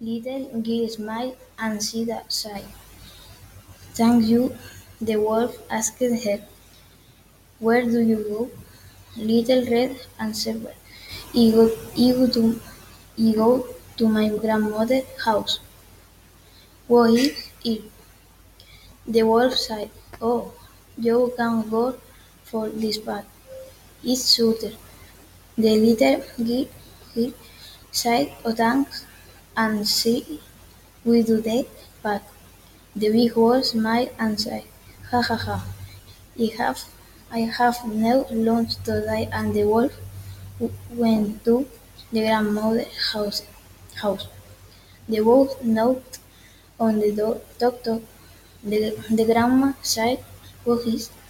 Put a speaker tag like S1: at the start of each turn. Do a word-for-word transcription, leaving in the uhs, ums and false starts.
S1: Little Gil smiled and said, "Thank you." The wolf asked her, "Where do you go?" Little Red answered, "I go, I go to, I go to my grandmother's house." "What is it?" The wolf said, "Oh, you can go for this path. It's shorter." The little girl said, "Oh, thanks," and she went to the path. The big wolf smiled and said, "Ha ha ha, I have, I have no lunch today," and the wolf went to the grandmother's house. house. The wolf knocked on the door. Tock tock. The, the grandma said, "Who is?"